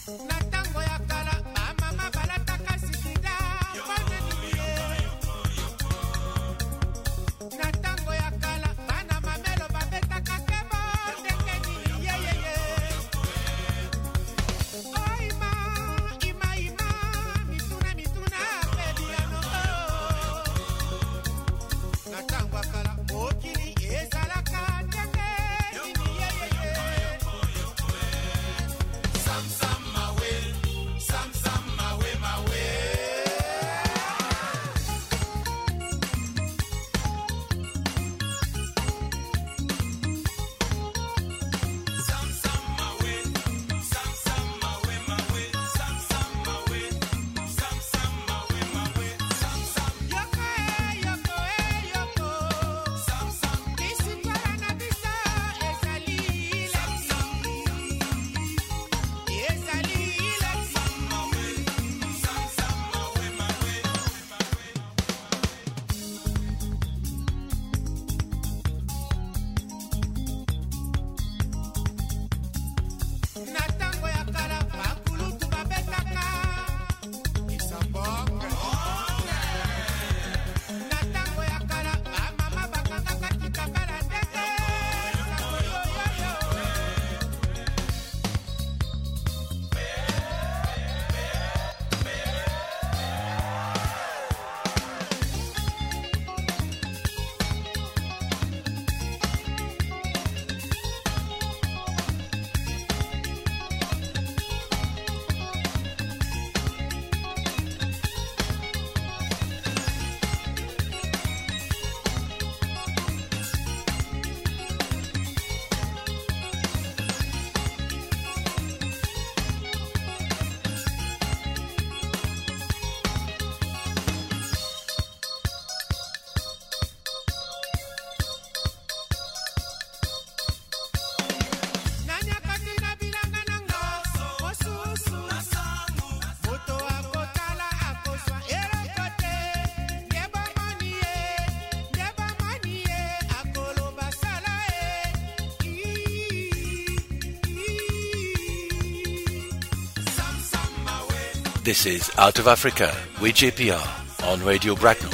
This is Out of Africa with JPR on Radio Bracknell.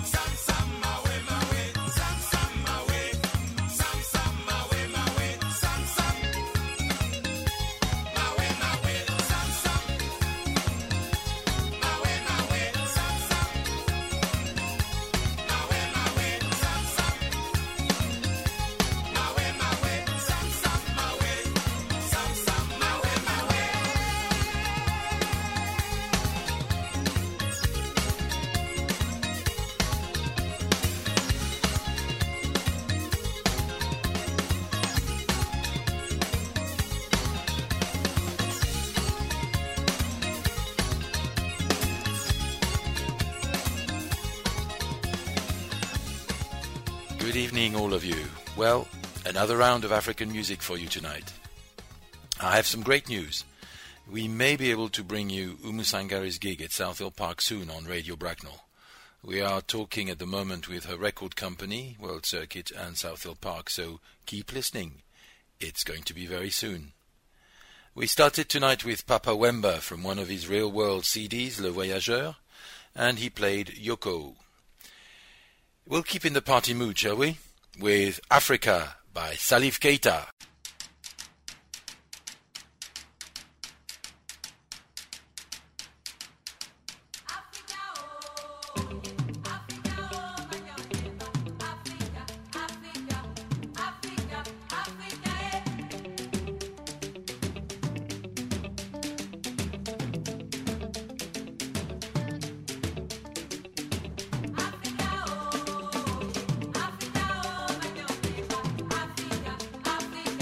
Good evening, all of you. Well, another round of African music for you tonight. I have some great news. We may be able to bring you Oumou Sangare's gig at South Hill Park soon on Radio Bracknell. We are talking at the moment with her record company, World Circuit and South Hill Park, so keep listening. It's going to be very soon. We started tonight with Papa Wemba from one of his Real World CDs, Le Voyageur, and he played Yoko. We'll keep in the party mood, shall we? With Africa by Salif Keita. Africa.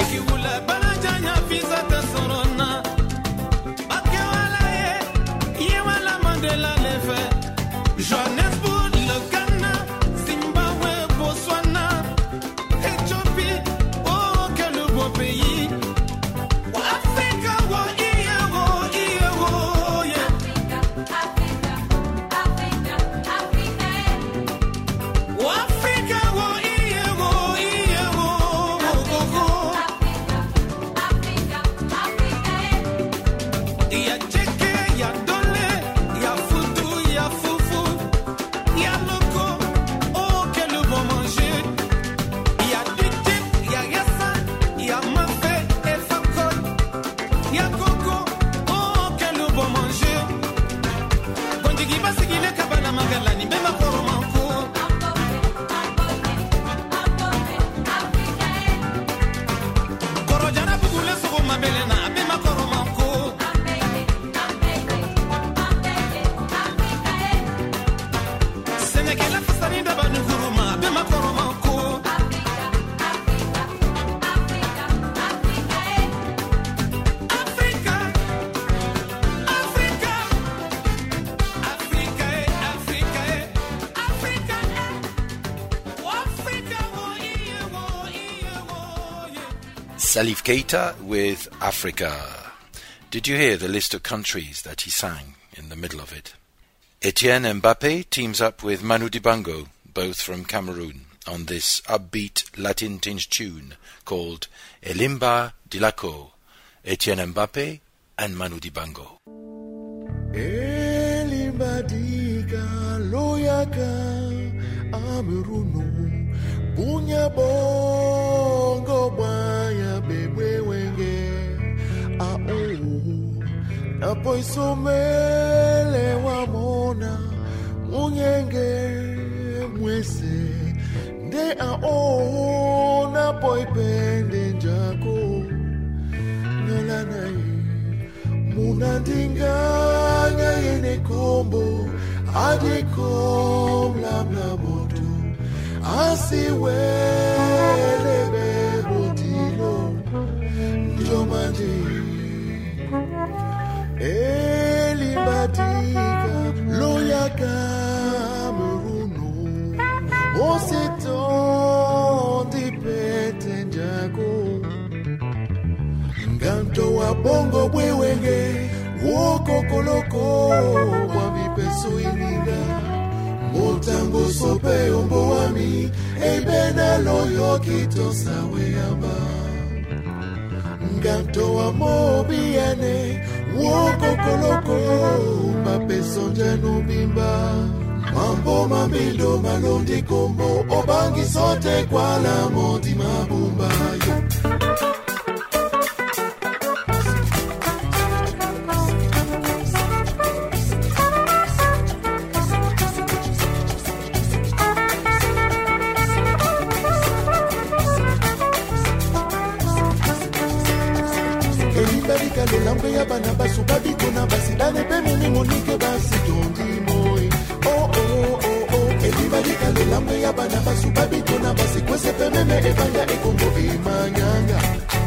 Salif Keita with Africa. Did you hear the list of countries that he sang in the middle of it? Etienne Mbappé teams up with Manu Dibango, both from Cameroon, on this upbeat Latin-tinged tune called Elimba Dilako. Etienne Mbappé and Manu Dibango. Elimba diga loyaka ameruno bunya bongo baya bebwe wenge apo isomele wa mona munyenge mwese nde aona poipende njako nyolanai munandinganya yene kombo adikom lamla moto asiwele bebotilo njomandi elibatika loyaka meruno ositondi pete njako nganto wa bongo bwewenge wokokoloko wa vipeso ininga motango sope ombo wami ebena loyo kitosawe yamba nganto wa mobiane wokokoloko mapeso njano bimba mambo mambindo malondi kombo obangi sote kwa la moti mabumba Lambe ya bana basu babiko na basidane pemini monike basi tondi moi oh oh oh oh everybody kale lambe ya bana basu babiko na basi kwese pememe ebanya ekongo imanyanga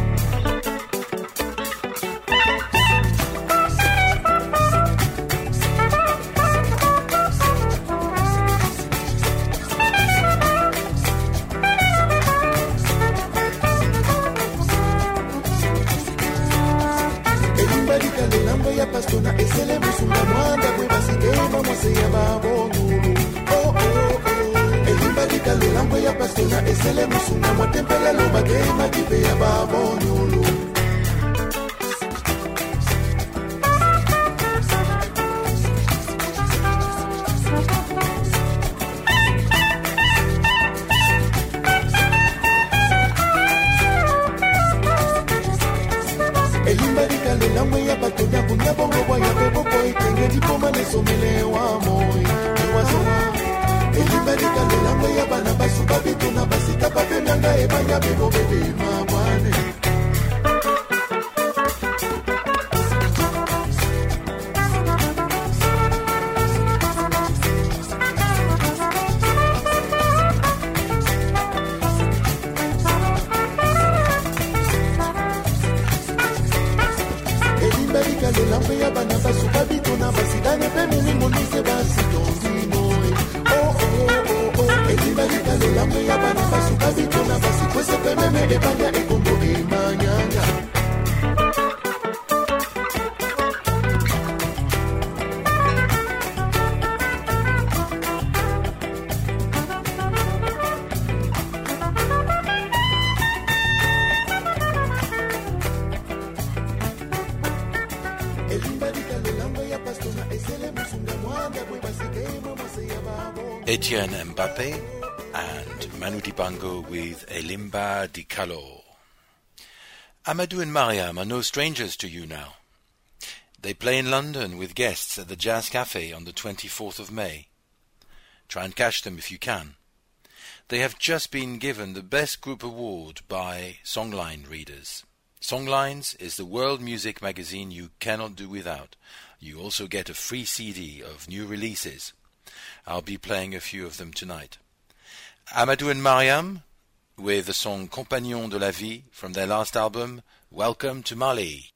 Pastona esele musunga mwanda kwe basigema mwase ya babonulu oh oh oh elimbadika lulambwe ya pastona esele musunga mwatempela lobagema kipe ya babonulu Lamwe ya batonya bunya bongo boya bebo boy tenge dipoma nesomele wa moy ewasowa elibadika lamwe ya bana basu babitu na basita babemanga ebanya bebo bebe mabwane Etienne Mbappé and Manu Dibango with Elimba Di Calor. Amadou and Mariam are no strangers to you now. They play in London with guests at the Jazz Cafe on the 24th of May. Try and catch them if you can. They have just been given the Best Group Award by Songline readers. Songlines is the world music magazine you cannot do without. You also get a free CD of new releases. I'll be playing a few of them tonight. Amadou and Mariam with the song Compagnon de la Vie from their last album, Welcome to Mali.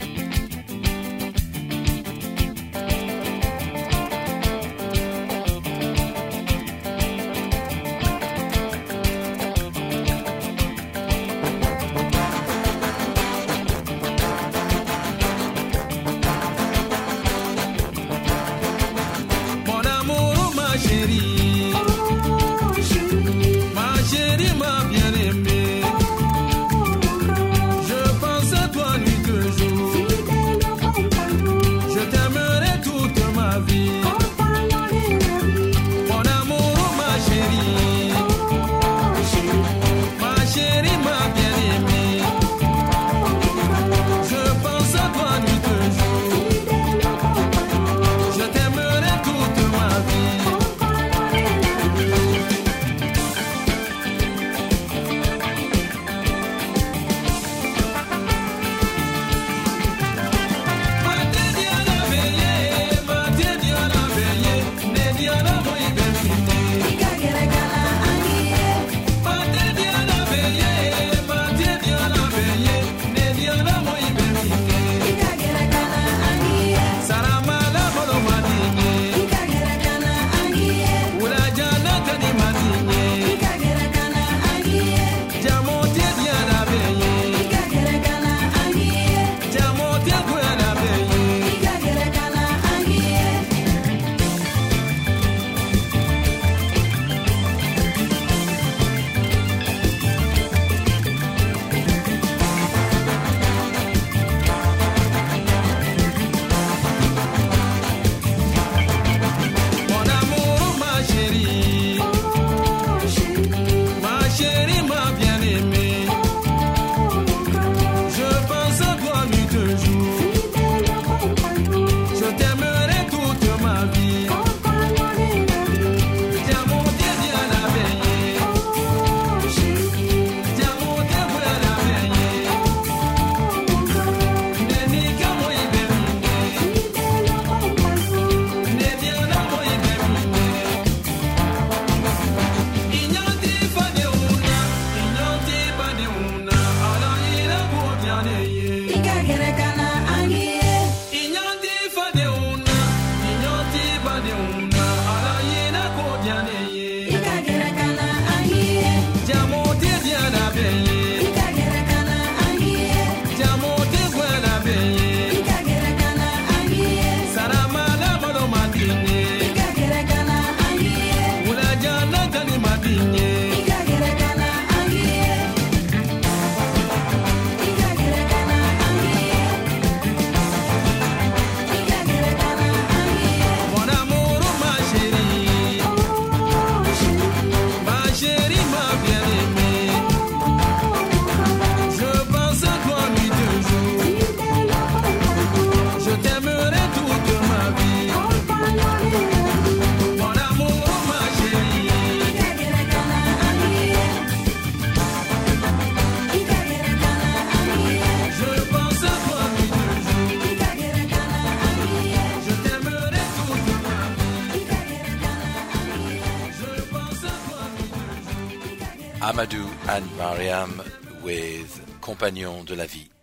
Amadou and Mariam with Compagnon de la Vie.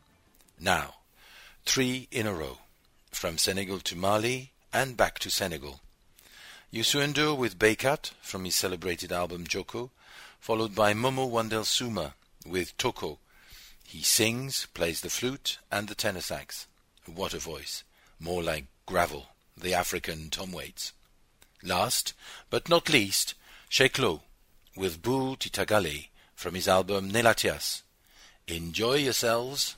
Now, 3 in a row, from Senegal to Mali and back to Senegal. Youssou N'Dour with Baykat from his celebrated album Joko, followed by Momo Wandel Souma with Toko. He sings, plays the flute and the tenor sax. What a voice, more like gravel, the African Tom Waits. Last, but not least, Sheikh Lo with Boul Titagale from his album Nelatias. Enjoy yourselves.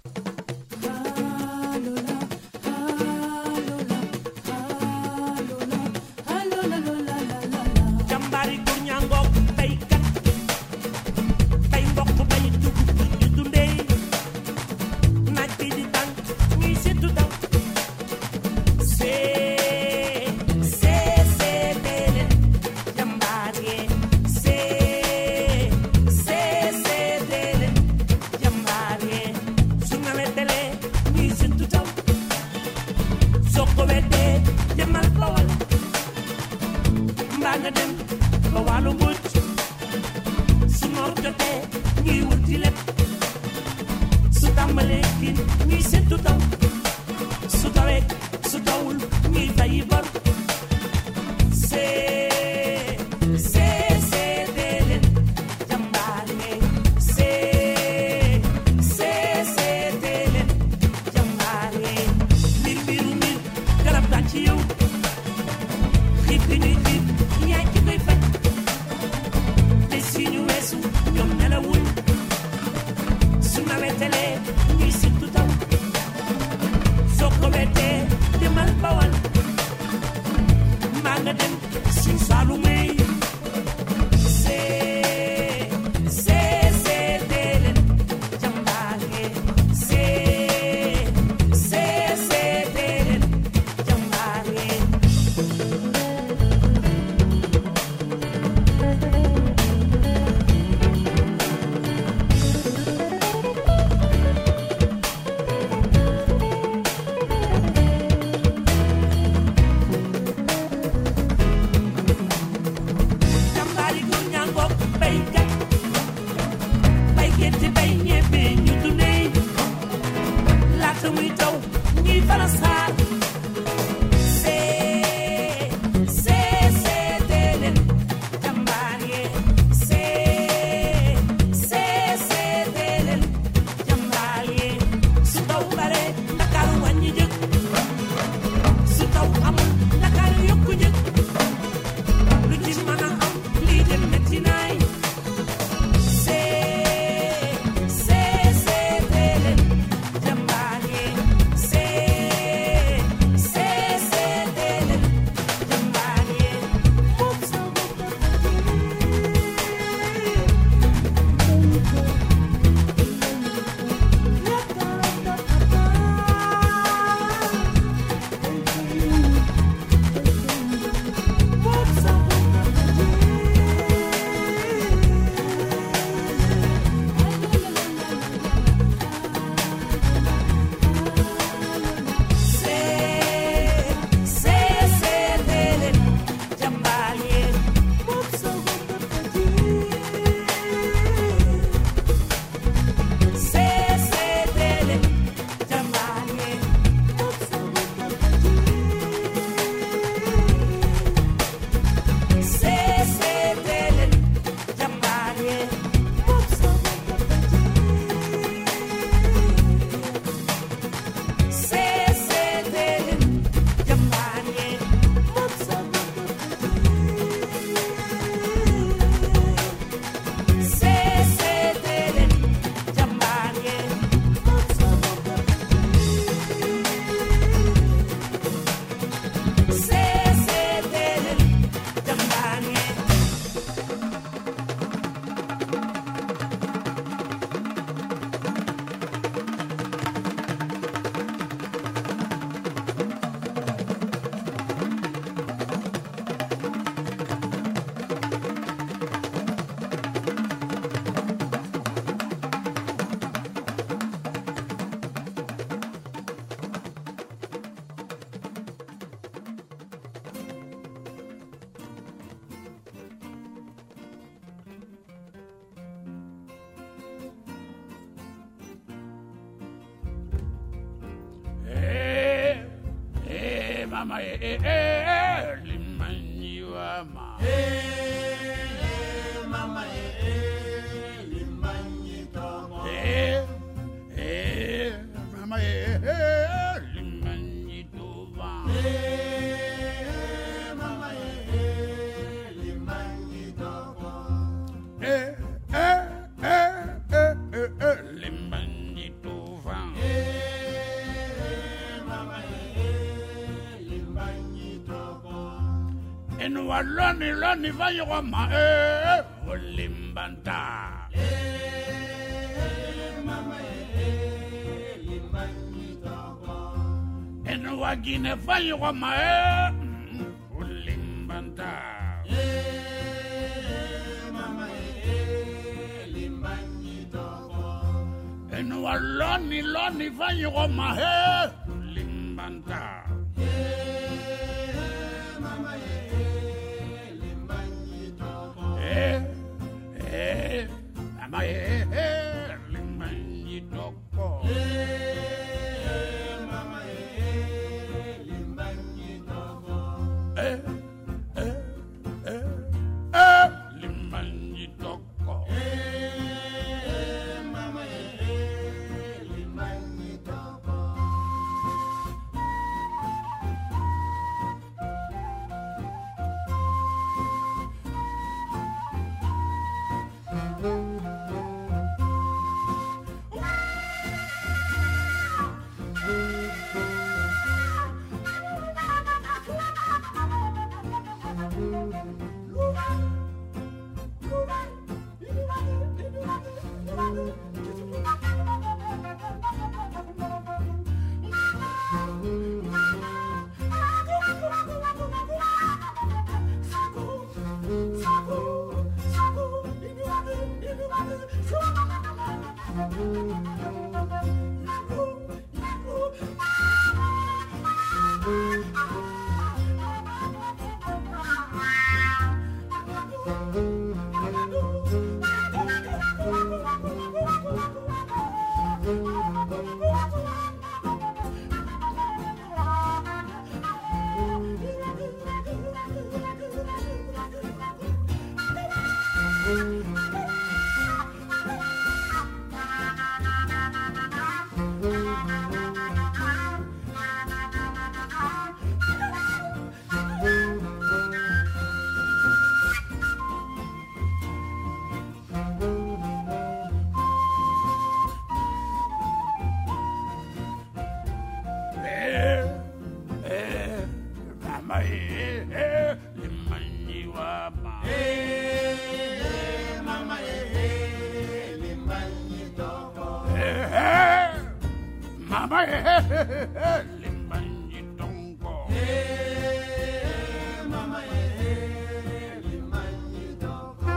amalekin ñuy seetu taw su tawee su tawul ñuy fayi bor mama limani wa ma mama limani tomo mama limani tova mama limani tomo limani tova en waloni loni vayo ma limbanta mama limani tomo en wagine vayo ma limbanta mama limani tomo en waloni loni vayo ma limbanta mama limani toko Mama limbanji tongo. Mama limbanji tongo.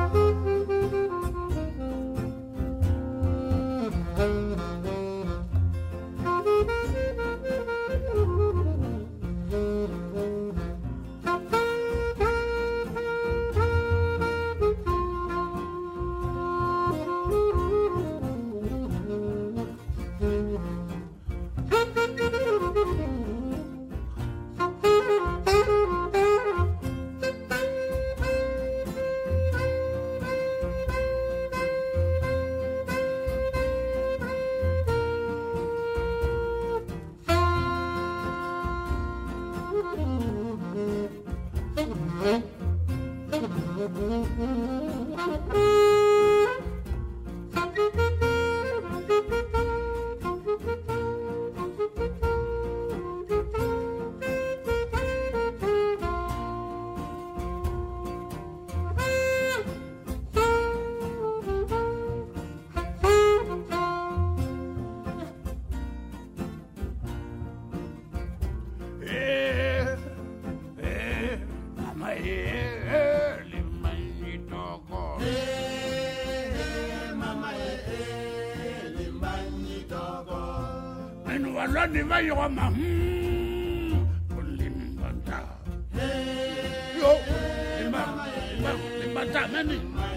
Walani vai Roma. Limbanta. Yo, limbanta meni.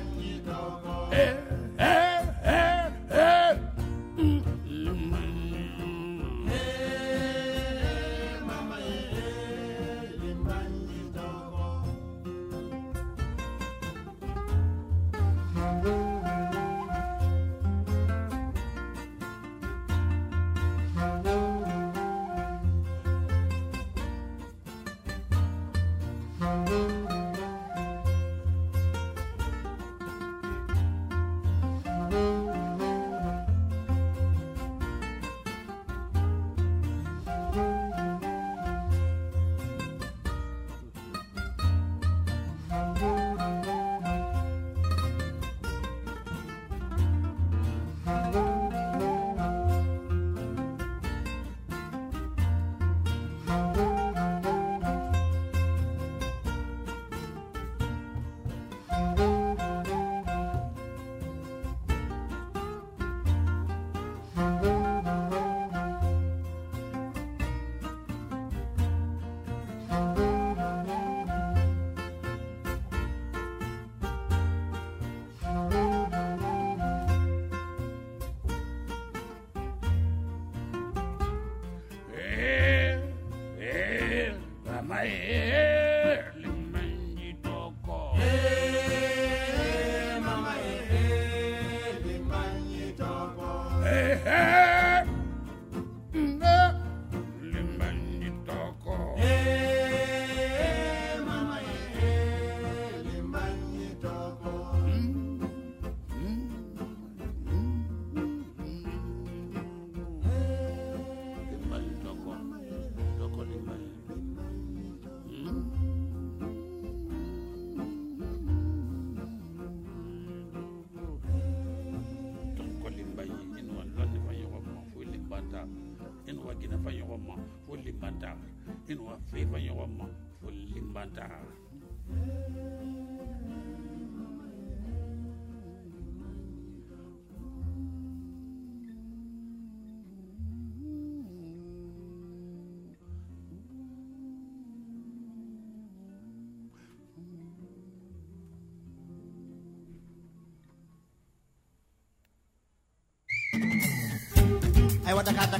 Ay wada kata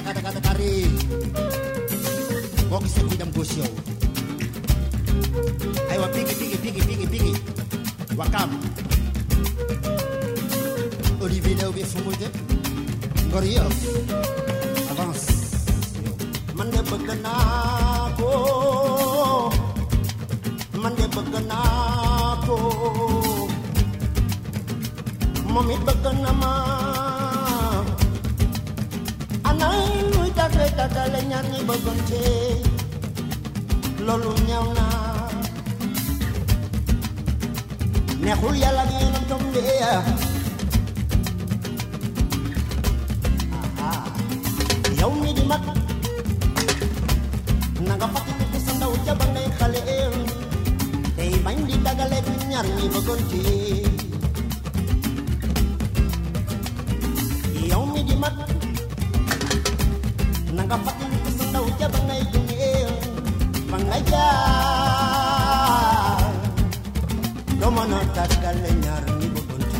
kari. Bogi se kuidam gosyo. Ay wa pigi. Wakam. Olivier Léo bi fumude. Ngorio. Avance. Man de bëgg naa ko. Moom it bëgg na ma. Anay muy tàggatale ñaar ñi bëggante loolu ñaaw na neexul yàlla gi yéen a tombé yow mi di mag na nga fàttaliku sa ndaw ca ba ngay xale tey bañ di dagale ñaar ñi bëggante yow mi di mag na nga fàttaliku sa ndaw ca ba ngay dundee ba nga jaar doo mën a dagale ñaar ñi bëggante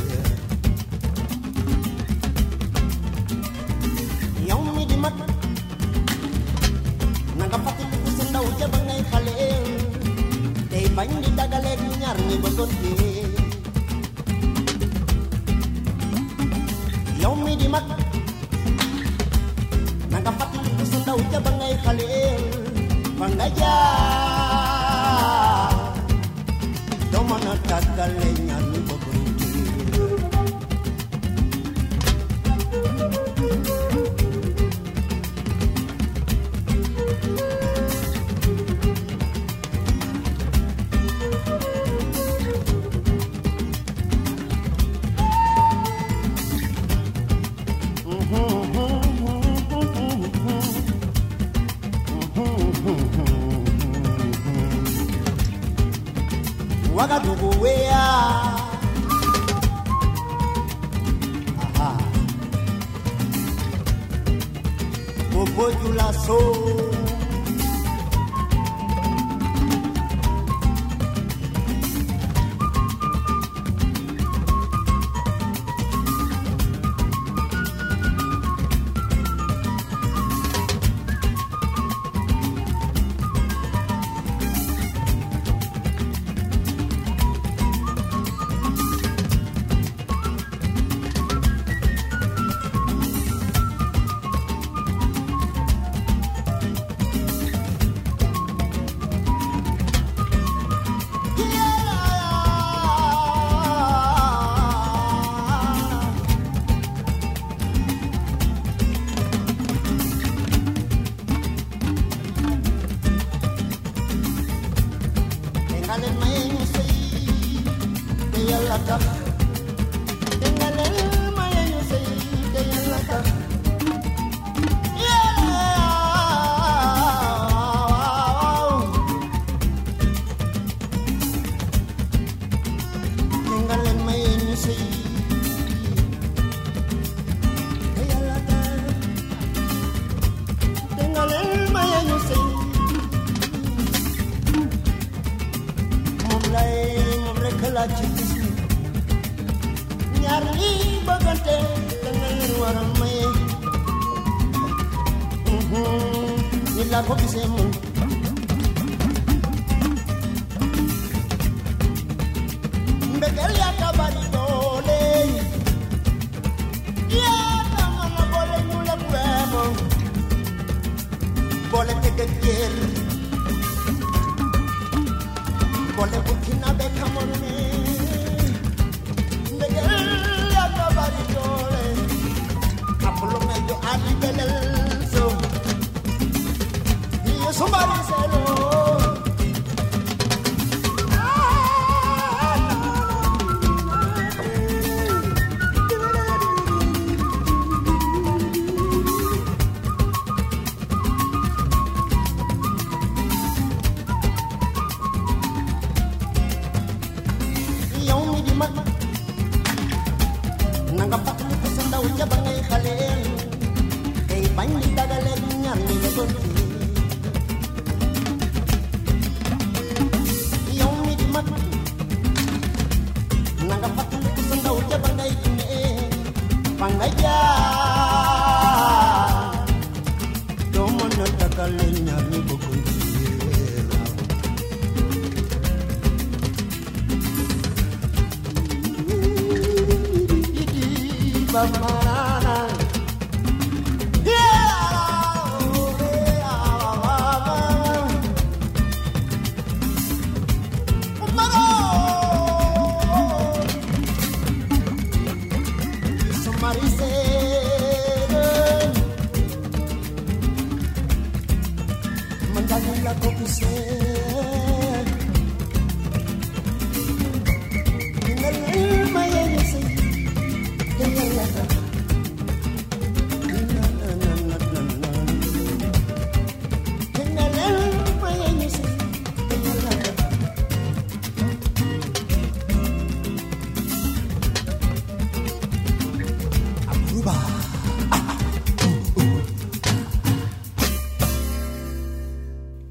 yow mi di mag na nga fàttaliku sa ndaw ca ba ngay xale tey bañ di dagaleeg ñaar ñi bëggante yow mi di mag na nga fàttaliku sa ndaw ca ba ngay xale ba nga jaar doo mën a dagale ñaar ñi bëggante Wagadugu wea aha Bobo Julaso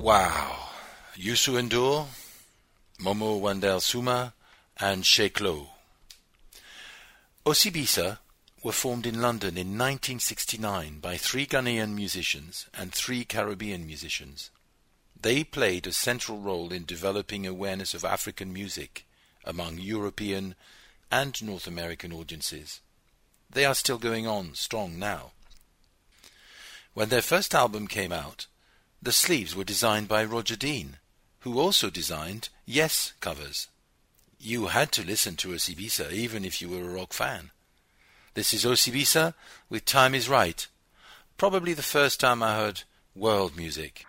Wow. Youssou N'Dour, Momo Wandel Suma, and Sheikh Lo. Osibisa were formed in London in 1969 by 3 Ghanaian musicians and 3 Caribbean musicians. They played a central role in developing awareness of African music among European and North American audiences. They are still going on strong now. When their first album came out, the sleeves were designed by Roger Dean, who also designed Yes covers. You had to listen to Osibisa even if you were a rock fan. This is Osibisa with Time Is Right, probably the first time I heard world music.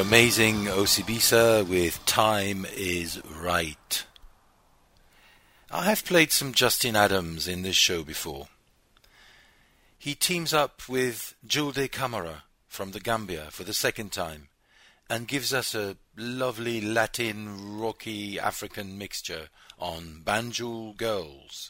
amazing Osibisa with Time Is Right. I have played some Justin Adams in this show before. He teams up with Julde Camara from the Gambia for the second time and gives us a lovely Latin, rocky African mixture on Banjul Girls.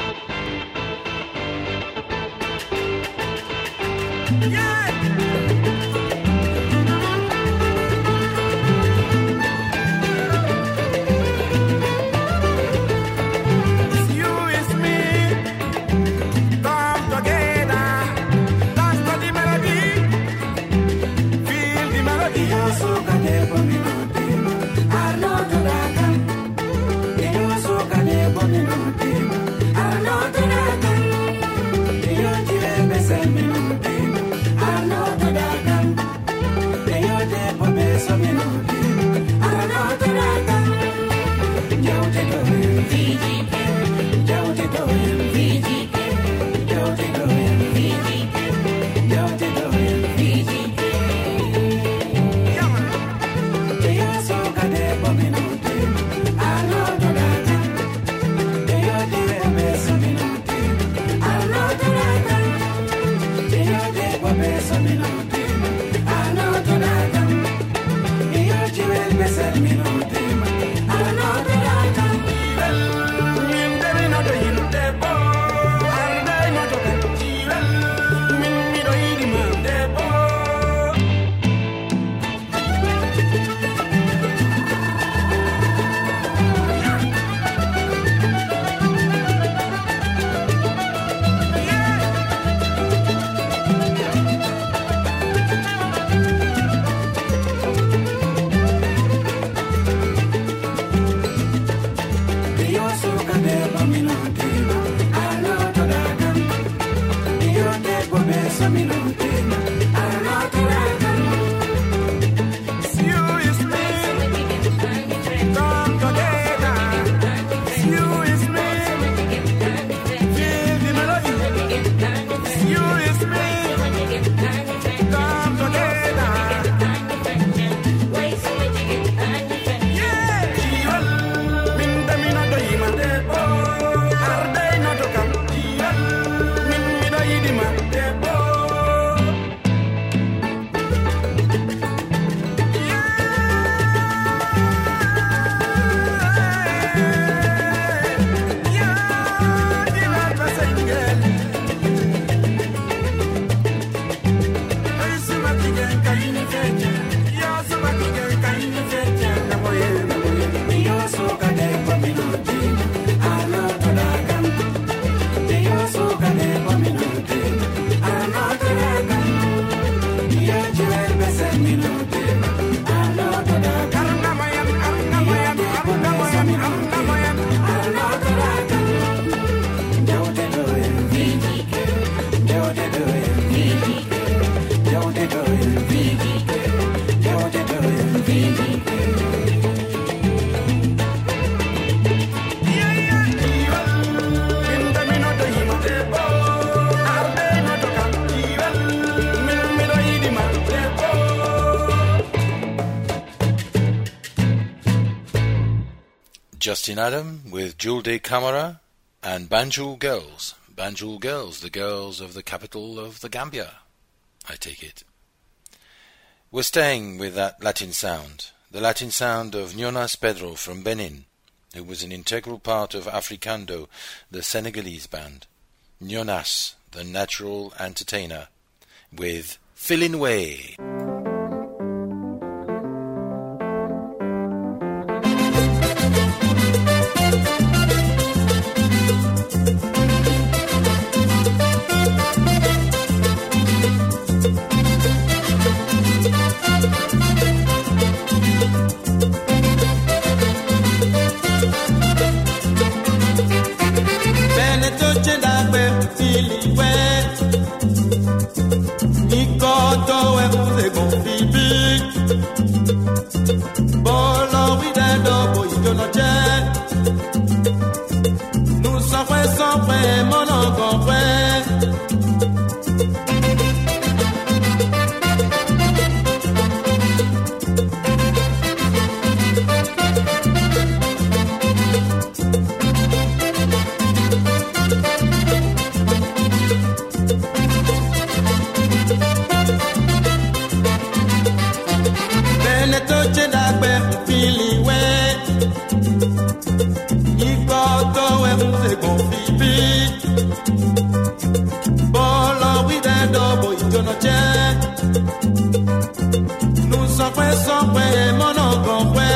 Justin Adam with Julde Camara and Banjul Girls. Banjul Girls, the girls of the capital of the Gambia, I take it. We're staying with that Latin sound, the Latin sound of Jonas Pedro from Benin, who was an integral part of Africando, the Senegalese band. Jonas, the natural entertainer, with Filinwe. Nikoto we goto e muse confipi bolo widendo boy jono che nous sommes mono compre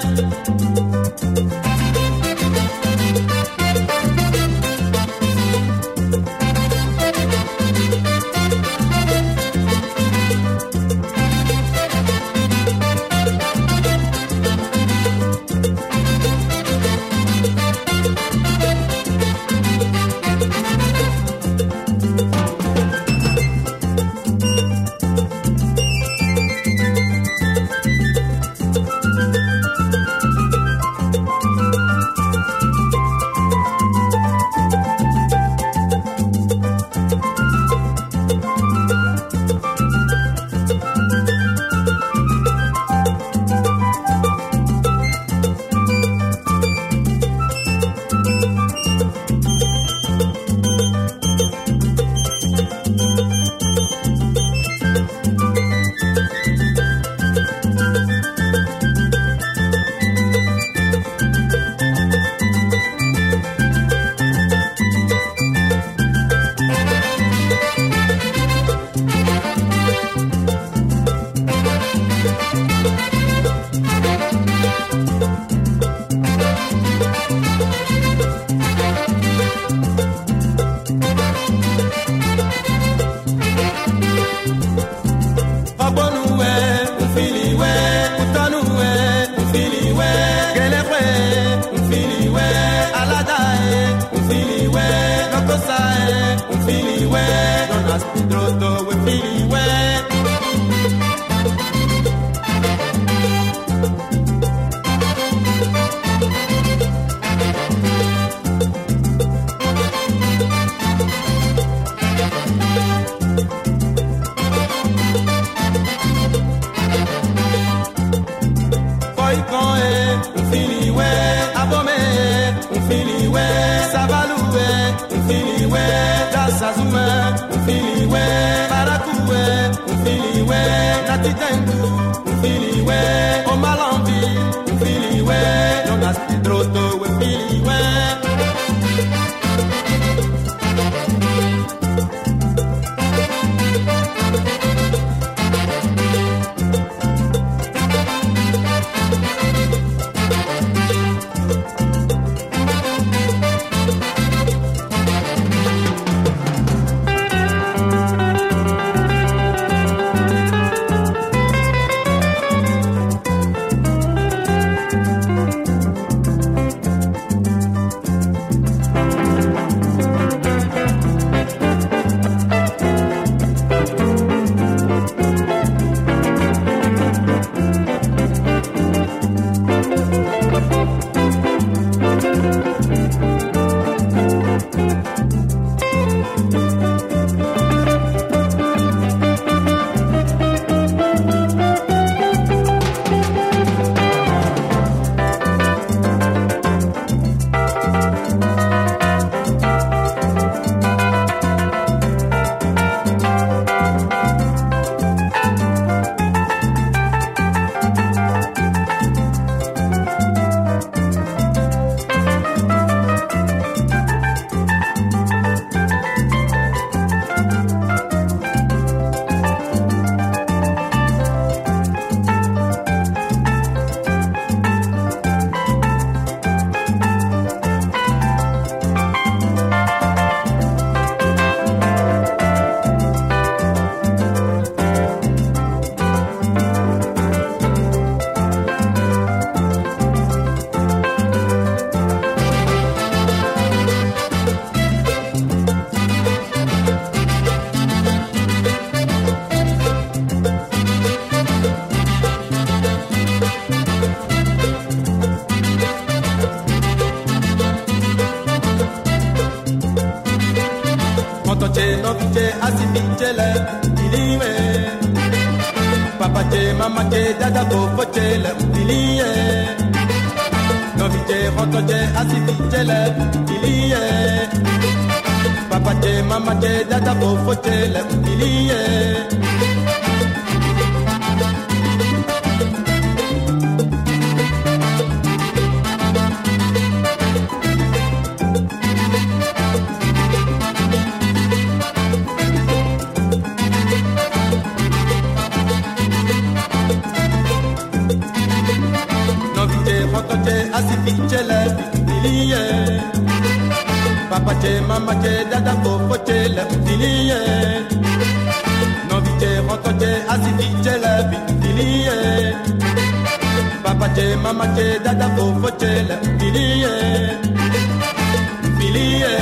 mama che dada popo che le ubilie no vite roto che asiti che le ubilie papa che mama che dada popo che le ubilie mpilie Papa che mama che dada popo che le mpilie Non vice roto che asiti che le mpilie Papa che mama che dada popo che le mpilie Mpilie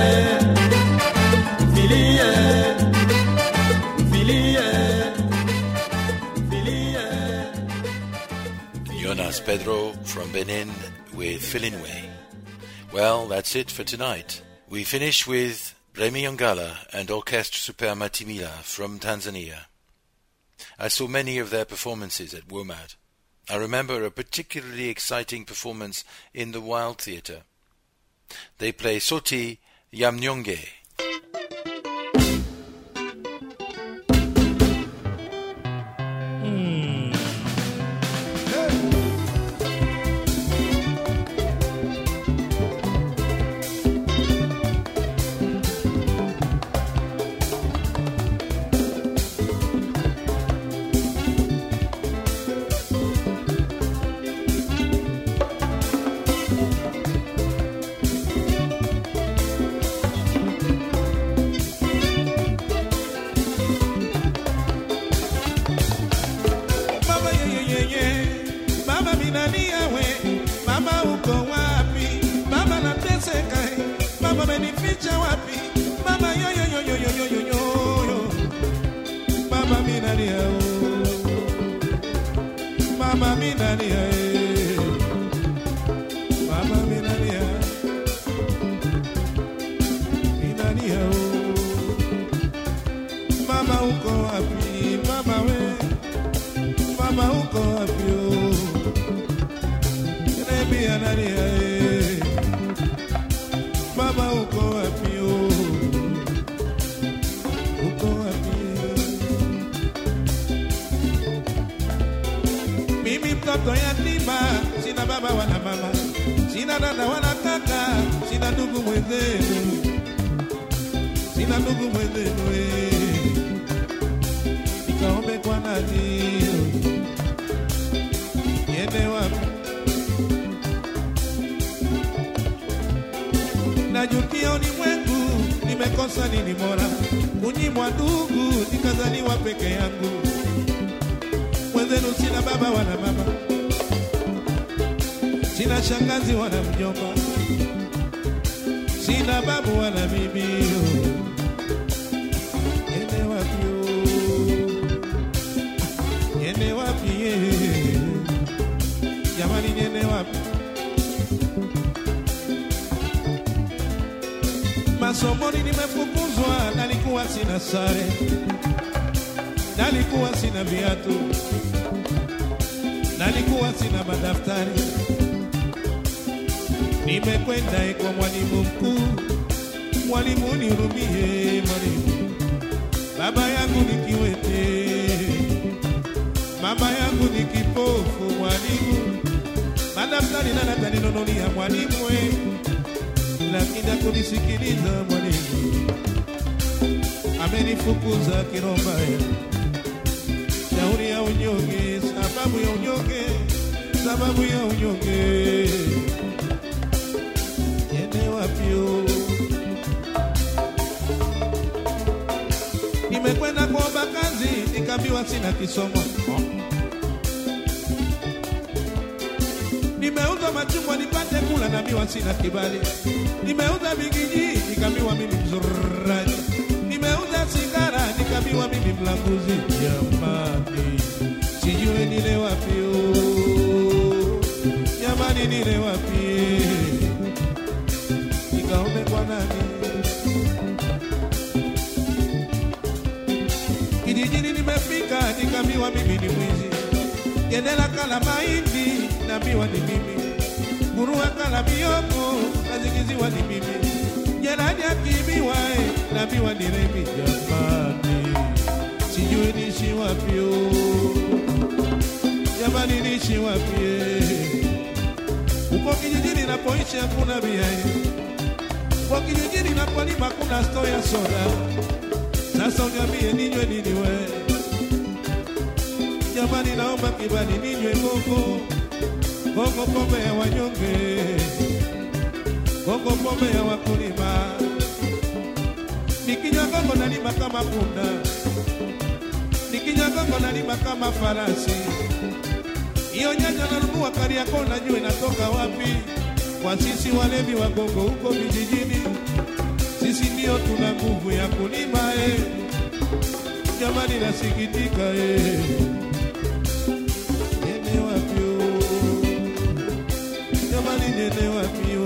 Mpilie Jonas Pedro from Benin with Filinwe. Well, that's it for tonight. We finish with Remy Ongala and Orchestre Super Matimila from Tanzania. I saw many of their performances at WOMAD. I remember a particularly exciting performance in the Wild Theatre. They play Soti Yamnyonge. Najutia ulimwengu, nimekosa nini bora, kunyimwa ndugu, nikazaliwa peke yangu. Mwenzenu sina baba wala mama, sina shangazi wala mjomba, sina babu wala bibi. Yende wapi yende wapi jamani, yende wapi? Masomoni nimefukuzwa, nalikuwa sina sare, nalikuwa sina viatu, nalikuwa sina madaftari. Nimekwenda kwa mwalimu mkuu, mwalimu nihurumie mwalimu, baba yangu ni kiwete, mama yangu ni kipofu mwalimu, madaftari na nataninunulia mwalimu lakini hakunisikiliza mwalimu, amenifukuza kiromba. Shauri ya unyonge, sababu ya unyonge, sababu ya unyonge. Yende wapio, nimekwenda kuomba kazi, nikaambiwa sina kisomo. Nimeuza machungwa nipate kula, naambiwa sina kibali. Nimeuza bigiji, nikaambiwa mimi mzuraji. Nimeuza sigara, nikaambiwa mimi mlanguzi. Jamani, sijui nile wapi jamani, nile wapi? Nikaombe kwa nani? Kijijini nimefika, nikaambiwa mimi ni mwizi. Yendela kala mahindi, naambiwa ni mimi. Gurua kala bioko, nazingiziwa ni mimi. Jerani akibiwa, naambiwa ni Remi. Jamani, sijui nishi wapi jamani, nishi wapi? Uko kijijini napoishi hakuna biai, uko kijijini napolima hakuna store ya soda. Sasa uniambie ninywe nini wewe? Jamani, naomba kibali ninywe gogo, gogo pombe ya wanyonge. Bongo pombe ya wakulima. Nikinywa gongo nalima kama punda. Nikinywa gongo nalima kama farasi. Iyo nyanya nanunua Kariakoo najua inatoka wapi. Kwa sisi walevi wa gongo huko vijijini, sisi ndio tuna nguvu ya kulima Jamani nasikitika Nene wapio Jamani nene wapio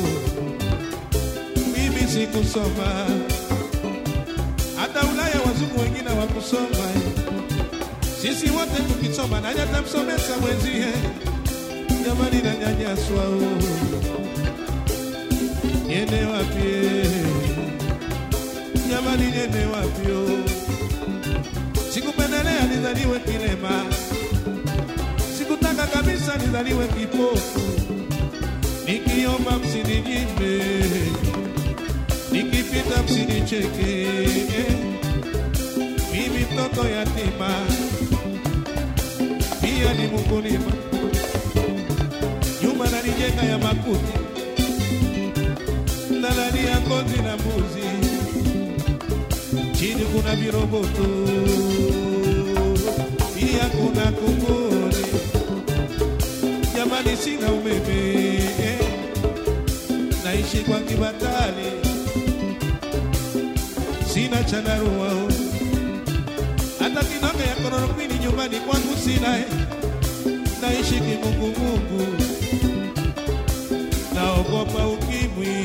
Mimi sikusoma Hata Ulaya wazungu wengine wakusoma Sisi wote tukisoma na nyata msomesa mwenzie Jamani na nyanyaswa Nene wapie Jamani nene wapio Sikupendelea nizaliwe kilema Sikutaka kabisa nizaliwe kipofu Nikiomba msininyime Nikipita msinicheke Mimi mtoto yatima Pia ni mkulima Nyuma nalijenga ya makuti Nalali ya kozi na mbuzi Chini kuna viroboto Pia kuna kunguri Jamani sina umeme Naishi kwa kibatali Sina chandarua Hata kinoge ya klorokwini nyumbani kwangu sina Naishi kimungu Naogopa ukimwi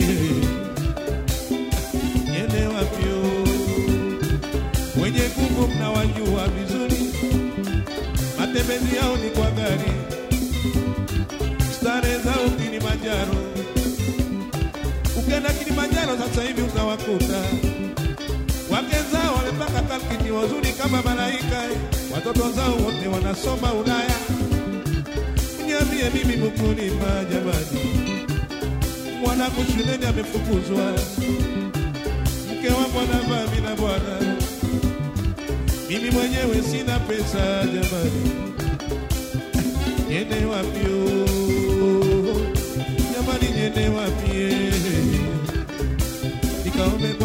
Nyene wapio Wenye nguvu mnawajua vizuri Matembezi yao ni kwa gari Stare zao Kilimanjaro Ukenda Kilimanjaro sasa hivi utawakuta Wake zao wamepaka kalkiti wazuri kama malaika Watoto zao wote wanasoma Ulaya Niambie mimi mkulima jamani Mwanangu shuleni amefukuzwa Mke wangu anavaa bila bwana Mimi mwenyewe sina pesa jamani Niende wapio Jamani niende wapie Nikaombe